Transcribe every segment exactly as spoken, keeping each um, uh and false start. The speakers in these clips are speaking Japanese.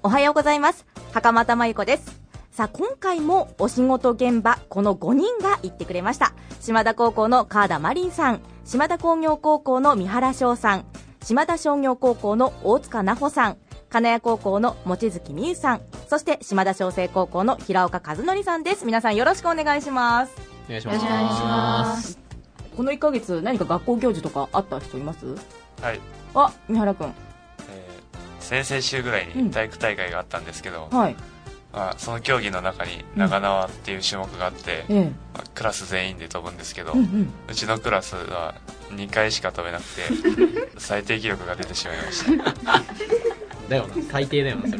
おはようございます。袴田真由子です。さあ、今回もお仕事現場、このごにんが行ってくれました。島田高校の川田真凛さん、島田工業高校の三原翔さん、島田商業高校の大塚奈穂さん、金谷高校の望月美優さん、そして島田商成高校の平岡和則さんです。皆さんよろしくお願いします。 お願いします。お願いします。 このいっかげつ何か学校行事とかあった人います？ はい。 あ、三原くん。 えー、先々週ぐらいに体育大会があったんですけど、 うん、はい。 まあ、その競技の中に長縄っていう種目があって、うん、まあ、クラス全員で飛ぶんですけど、うんうん、うちのクラスはにかいしか飛べなくて最低記録が出てしまいましただよな、最低だよなそれ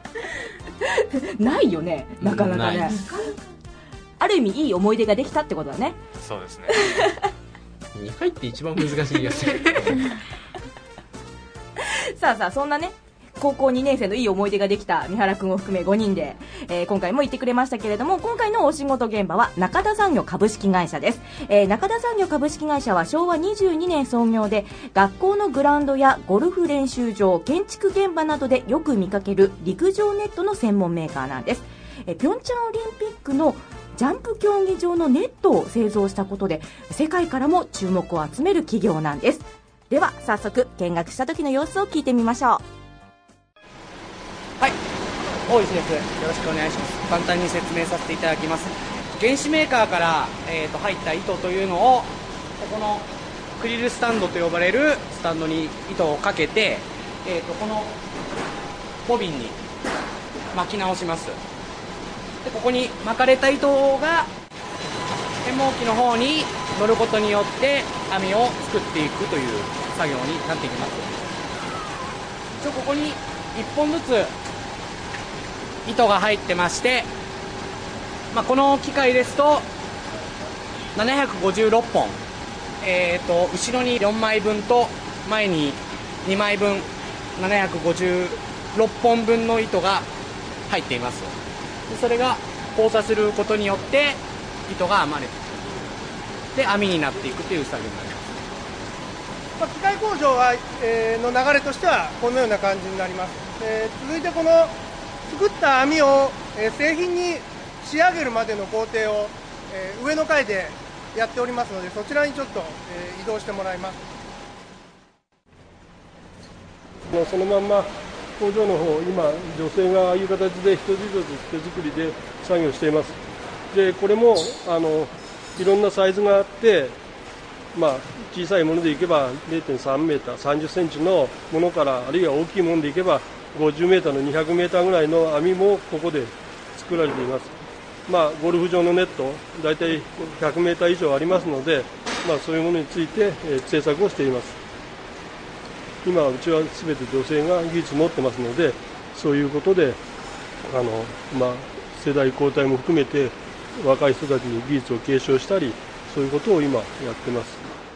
ないよね、なかなかね。ある意味いい思い出ができたってことだね。 そうですねにかいって一番難しいやつさあさあ、そんなね高校にねん生のいい思い出ができた三原くんを含めごにんで、えー、今回も行ってくれましたけれども、今回のお仕事現場は中田産業株式会社です。えー、中田産業株式会社はしょうわにじゅうにねん創業で、学校のグラウンドやゴルフ練習場、建築現場などでよく見かける陸上ネットの専門メーカーなんです。えー、ピョンチャンオリンピックのジャンプ競技場のネットを製造したことで世界からも注目を集める企業なんです。では早速見学した時の様子を聞いてみましょう。 はい、大石です。よろしくお願いします。簡単に説明させていただきます。原子メーカーから、えー、と入った糸というのをここのクリルスタンドと呼ばれるスタンドに糸をかけて、えー、とこのボビンに巻き直します。でここに巻かれた糸が編毛機の方に乗ることによって網を作っていくという作業になっていきます。一応ここにいっぽんずつ糸が入ってまして、まあ、この機械ですとななひゃくごじゅうろっぽん、えー、と後ろによんまいぶんと前ににまいぶん、ななひゃくごじゅうろっぽんぶんの糸が入っています。でそれが交差することによって糸が編まれてで網になっていくという作業になります。 まあ、機械工場は、えー、の流れとしてはこのような感じになります。えー、続いてこの作った網を、えー、製品に仕上げるまでの工程を、えー、上の階でやっておりますので、そちらにちょっと、えー、移動してもらいます。 もうそのまんま工場の方、今女性がああいう形で一つ一つ手作りで作業しています。でこれもあのいろんなサイズがあって、まあ、小さいものでいけば れいてんさんメーター、さんじゅっセンチのものから、あるいは大きいものでいけばごじゅうメーターのにひゃくメーターぐらいの網もここで作られています。まあ、ゴルフ場のネットだいたいひゃくメーター以上ありますので、まあ、そういうものについて、えー、製作をしています。今うちは全て女性が技術を持ってますので、そういうことであの、まあ、世代交代も含めて若い人たちに技術を継承したり、そういうことを今やってます。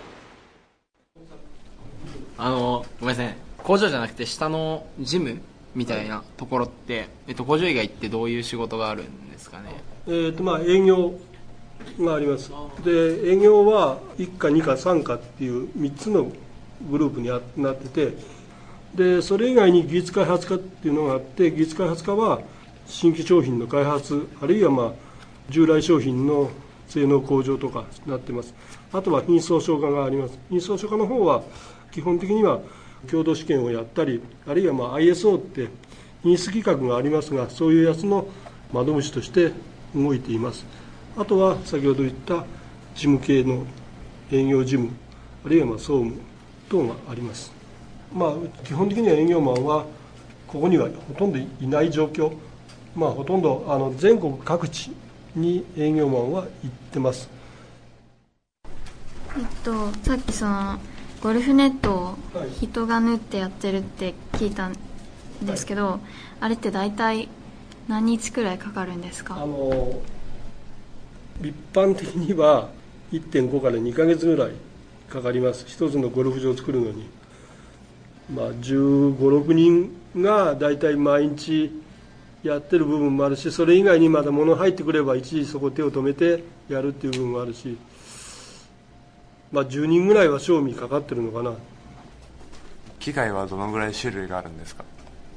あのごめんなさい、工場じゃなくて下のジムみたいなところって、えっと、工場以外ってどういう仕事があるんですかね。 えーとまあ、営業があります。で営業はいっかにかさんかっていうみっつのグループになってて、でそれ以外に技術開発課っていうのがあって、技術開発課は新規商品の開発、あるいは、まあ、従来商品の性能向上とかなってます。あとは品質証課があります。品質証課の方は基本的には共同試験をやったり、あるいはまあ アイエスオー って品質規格がありますが、そういうやつの窓口として動いています。あとは先ほど言った事務系の営業事務、あるいはまあ総務等があります。まあ、基本的には営業マンはここにはほとんどいない状況、まあ、ほとんどあの全国各地に営業マンは行ってます。 えっと、さっきそのゴルフネットを人が縫ってやってるって聞いたんですけど、はい、あれって大体何日くらいかかるんですか。 あの一般的にはいってんごからにかげつぐらいかかります。一つのゴルフ場を作るのに、まあ、じゅうご、ろくにんが大体毎日やってる部分もあるし、それ以外にまだ物入ってくれば一時そこ手を止めてやるっていう部分もあるし、まあ、じゅうにんぐらいは賞味かかってるのかな。 機械はどのぐらい種類があるんですか。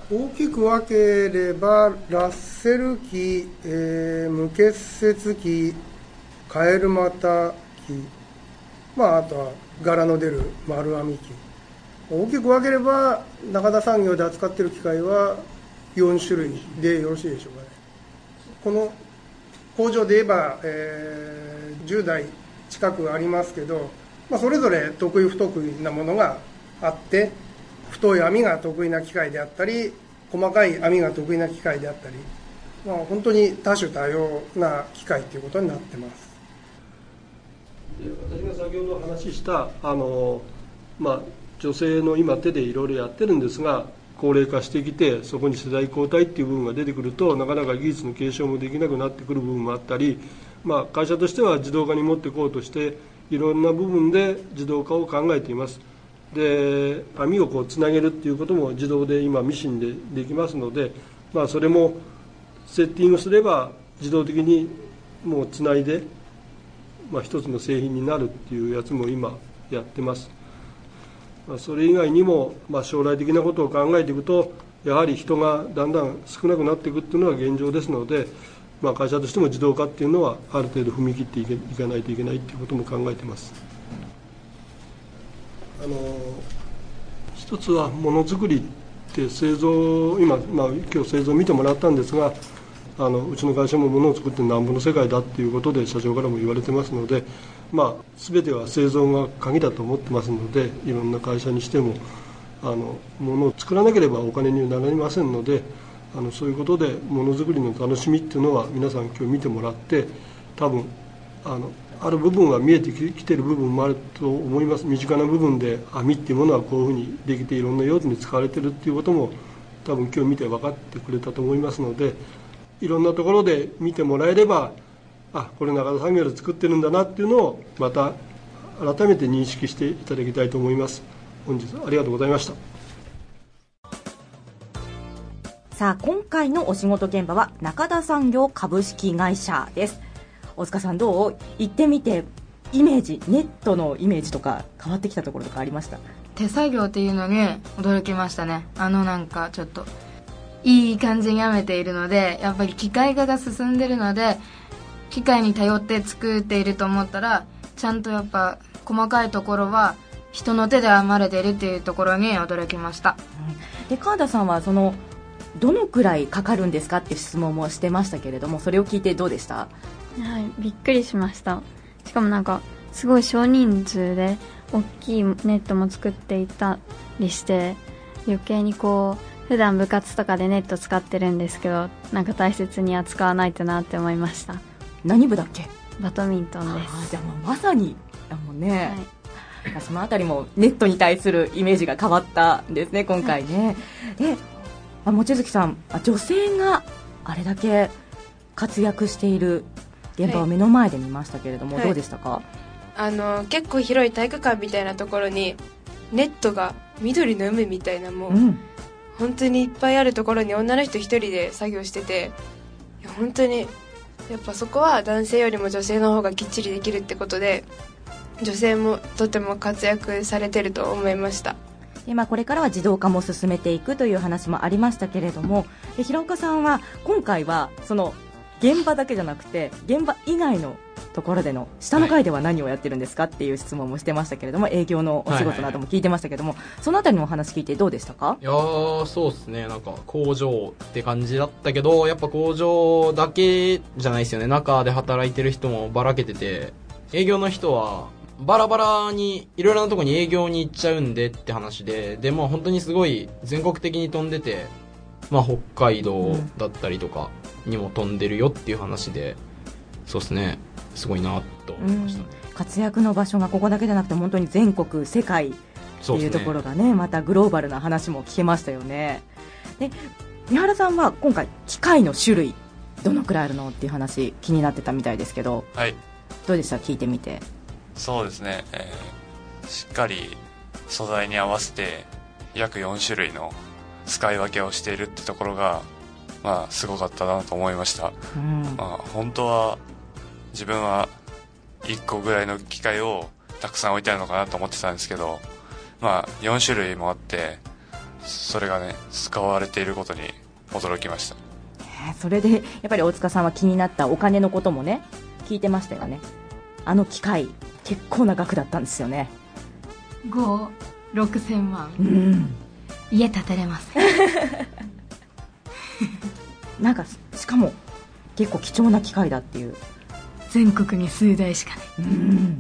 大きく分ければラッセル機、えー、無結節機、カエル股機、まあ、あとは柄の出る丸編み機、大きく分ければ中田産業で扱っている機械はよん種類でよろしいでしょうかね。この工場で言えば、えー、じゅうだい近くありますけど、まあ、それぞれ得意不得意なものがあって、太い網が得意な機械であったり、細かい網が得意な機械であったり、まあ、本当に多種多様な機械ということになってます。 私が先ほど話したあの、まあ、女性の今手でいろいろやってるんですが、高齢化してきてそこに世代交代っていう部分が出てくると、なかなか技術の継承もできなくなってくる部分もあったり、まあ、会社としては自動化に持っていこうとしていろんな部分で自動化を考えています。で、網をこうつなげるっていうことも自動で今ミシンでできますので、まあ、それもセッティングすれば自動的にもうつないで、まあ、一つの製品になるっていうやつも今やってます。まあ、それ以外にも、まあ、将来的なことを考えていくと、やはり人がだんだん少なくなっていくっていうのは現状ですので、まあ、会社としても自動化っていうのはある程度踏み切っていけいかないといけないっていうことも考えています。あの一つはものづくりって製造、今、まあ、今日製造を見てもらったんですが、あのうちの会社もものを作ってなんぼの世界だっていうことで社長からも言われてますので、まあ、全ては製造が鍵だと思ってますので、いろんな会社にしてもあのものを作らなければお金にはなりませんので、あのそういうことでものづくりの楽しみっていうのは皆さん今日見てもらって、多分あのある部分は見えてきている部分もあると思います。身近な部分で網っていうものはこういうふうにできていろんな用途に使われているっていうことも多分今日見て分かってくれたと思いますので、いろんなところで見てもらえれば、あ、これ中田産業で作ってるんだなっていうのをまた改めて認識していただきたいと思います。本日はありがとうございました。 さあ、今回のお仕事現場は中田産業株式会社です。大塚さん、どう行ってみてイメージ、ネットのイメージとか変わってきたところとかありました？ 手作業っていうのに驚きましたね。あのなんかちょっといい感じに編めているので、やっぱり機械化が進んでるので、機械に頼って作っていると思ったら、ちゃんとやっぱ細かいところは人の手で編まれているっていうところに驚きました。 うん、で川田さんはそのどのくらいかかるんですかって質問もしてましたけれども、それを聞いてどうでした？ はい、びっくりしました。しかもなんかすごい少人数で大きいネットも作っていたりして、余計にこう普段部活とかでネット使ってるんですけど、なんか大切に扱わないとなって思いました。 何部だっけ？ バドミントンです。 あ、じゃあもうまさにだもんね、はい、そのあたりもネットに対するイメージが変わったんですね今回ね、はい、で望月さん、女性があれだけ活躍している現場を目の前で見ましたけれども、はい、どうでしたか？はい、 あの結構広い体育館みたいなところにネットが緑の海みたいな、もう、うん、本当にいっぱいあるところに女の人一人で作業してて、いや本当にやっぱそこは男性よりも女性の方がきっちりできるってことで、女性もとても活躍されてると思いました。 で、まあ、これからは自動化も進めていくという話もありましたけれども、で平岡さんは今回はその現場だけじゃなくて現場以外のところでの下の階では何をやってるんですかっていう質問もしてましたけれども、営業のお仕事なども聞いてましたけども、はいはいはい、そのあたりのお話聞いてどうでしたか？ いやー、そうですね、なんか工場って感じだったけど、やっぱ工場だけじゃないですよね。中で働いてる人もばらけてて、営業の人はバラバラにいろいろなとこに営業に行っちゃうんでって話で、でも本当にすごい全国的に飛んでて、まあ、北海道だったりとかにも飛んでるよっていう話で、そうですね、すごいなと思いました、ね、 うん、活躍の場所がここだけじゃなくて本当に全国世界っていうところが ね, ねまたグローバルな話も聞けましたよね。で、三原さんは今回機械の種類どのくらいあるのっていう話気になってたみたいですけど、 はい、 どうでした？聞いてみて。 そうですね、えー、しっかり素材に合わせて約よん種類の使い分けをしているってところが、まあ、すごかったなと思いました、うん、まあ、本当は自分はいっこぐらいの機械をたくさん置いてあるのかなと思ってたんですけど、まあ、よん種類もあってそれがね使われていることに驚きました。 それでやっぱり大塚さんは気になったお金のこともね聞いてましたよね。あの機械結構な額だったんですよね。 ご、ろくせんまん、 うん、 家建てれますなんかしかも結構貴重な機械だっていう。 全国に数台しかない、 うん、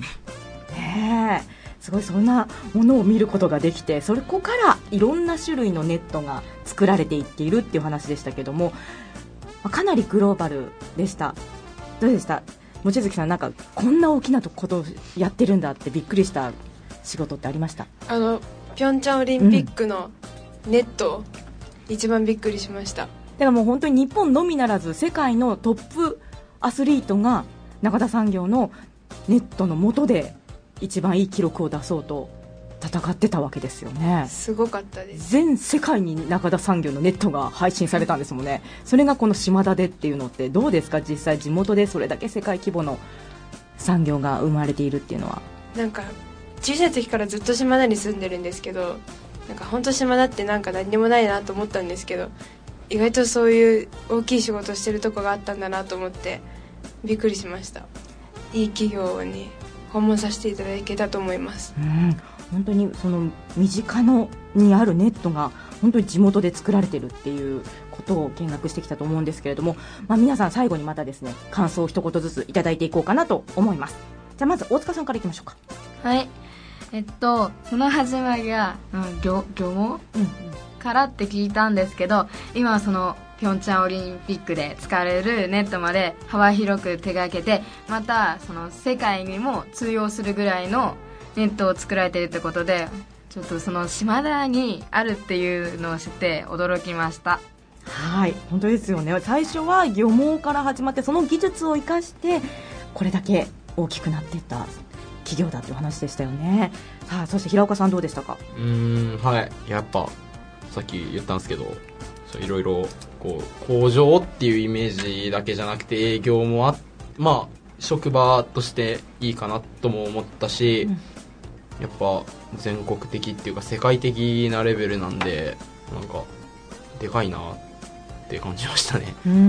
ねえすごい、そんなものを見ることができて、そこからいろんな種類のネットが作られていっているっていう話でしたけども、かなりグローバルでした。どうでした、望月さん。なんかこんな大きなことをやってるんだってびっくりした仕事ってありました？ あのピョンチャンオリンピックのネット、うん、一番びっくりしました。 だからもう本当に日本のみならず世界のトップアスリートが中田産業のネットの下で一番いい記録を出そうと戦ってたわけですよね。 すごかったです。 全世界に中田産業のネットが配信されたんですもんね。それがこの島田でっていうのってどうですか、実際地元でそれだけ世界規模の産業が生まれているっていうのは。 なんか小さい時からずっと島田に住んでるんですけど、なんか本当島田ってなんか何にもないなと思ったんですけど、意外とそういう大きい仕事してるとこがあったんだなと思ってびっくりしました。いい企業に訪問させていただけたと思います。 うん、本当にその身近のにあるネットが本当に地元で作られているっていうことを見学してきたと思うんですけれども、まあ、皆さん最後にまたですね感想を一言ずついただいていこうかなと思います。じゃあまず大塚さんからいきましょうか。 はい、えっとその始まりが、うん、漁漁網、うんうん、からって聞いたんですけど、今はそのピョンチャンオリンピックで使われるネットまで幅広く手掛けて、またその世界にも通用するぐらいのネットを作られているってことで、ちょっとその島田にあるっていうのを知って驚きました。 はい、本当ですよね。最初は漁網から始まって、その技術を生かしてこれだけ大きくなっていった企業だという話でしたよね。さあ、そして平岡さんどうでしたか？ うーん、はい、やっぱさっき言ったんですけど、いろいろこう工場っていうイメージだけじゃなくて営業もあ、まあ職場としていいかなとも思ったし、うん、やっぱ全国的っていうか世界的なレベルなんで、なんかでかいなって感じましたね。うん、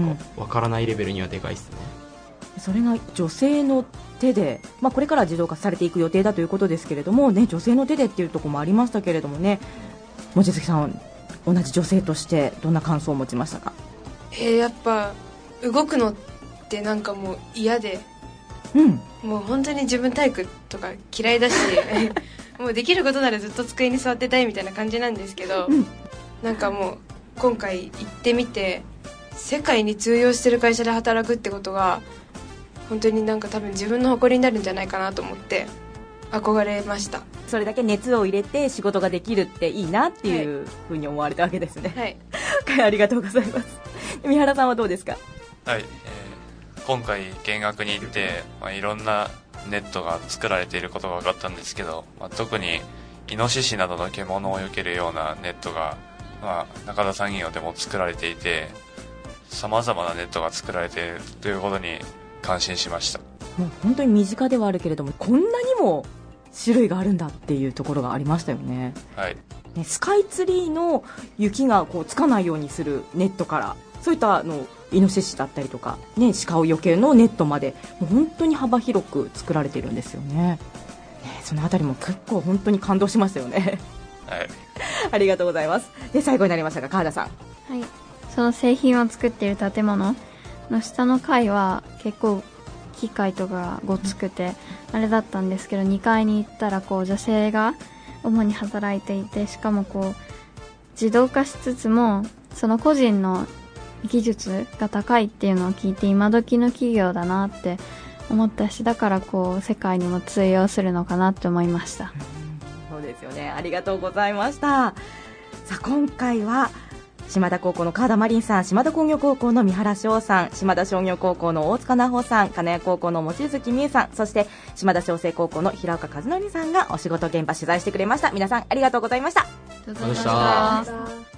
なんか分からないレベルにはでかいですね。 それが女性の手で、まあ、これから自動化されていく予定だということですけれども、ね、女性の手でっていうところもありましたけれどもね、望月さん同じ女性としてどんな感想を持ちましたか？ えー、やっぱ動くのってなんかもう嫌で、うん、もう本当に自分体育とか嫌いだしもうできることならずっと机に座ってたいみたいな感じなんですけど、うん、なんかもう今回行ってみて世界に通用してる会社で働くってことが本当になんか多分自分の誇りになるんじゃないかなと思って憧れました。 それだけ熱を入れて仕事ができるっていいなっていうふうに思われたわけですね。はい、ありがとうございます。三原さんはどうですか？ はい、えー、今回見学に行って、まあ、いろんなネットが作られていることが分かったんですけど、まあ、特にイノシシなどの獣を避けるようなネットが、まあ、中田産業でも作られていて、さまざまなネットが作られているということに感心しました。 もう本当に身近ではあるけれども、こんなにも種類があるんだっていうところがありましたよね。 はい、 ね、スカイツリーの雪がこうつかないようにするネットから、そういったのイノシシだったりとか、ね、鹿を避けるのネットまで、もう本当に幅広く作られているんですよね。ね、そのあたりも結構本当に感動しましたよね。 はい、 ありがとうございます。で、最後になりましたが川田さん。 はい、その製品を作っている建物の下の階は結構機械とかごつくてあれだったんですけど、にかいに行ったらこう女性が主に働いていて、しかもこう自動化しつつもその個人の技術が高いっていうのを聞いて、今時の企業だなって思ったし、だからこう世界にも通用するのかなって思いました。 そうですよね。ありがとうございました。さあ、今回は島田高校の川田真凛さん、島田工業高校の三原翔さん、島田商業高校の大塚奈穂さん、金谷高校の望月美優さん、そして島田商成高校の平岡和則さんがお仕事現場取材してくれました。皆さんありがとうございました。 ありがとうございました。